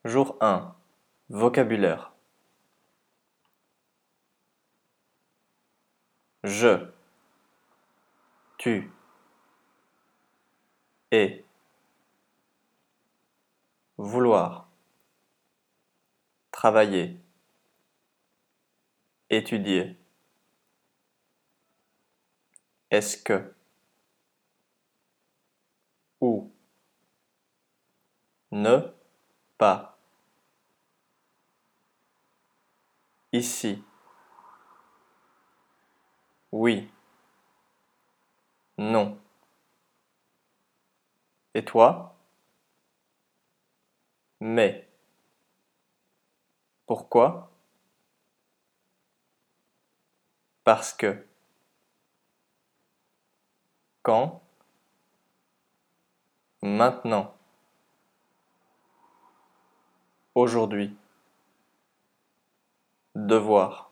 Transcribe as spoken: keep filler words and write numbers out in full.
Jour un. Vocabulaire. Je, tu, et, vouloir, travailler, étudier. Est-ce que, ou, ne, pas. Ici, oui, non. Et toi? Mais. Pourquoi? Parce que. Quand? Maintenant. Aujourd'hui. Devoir.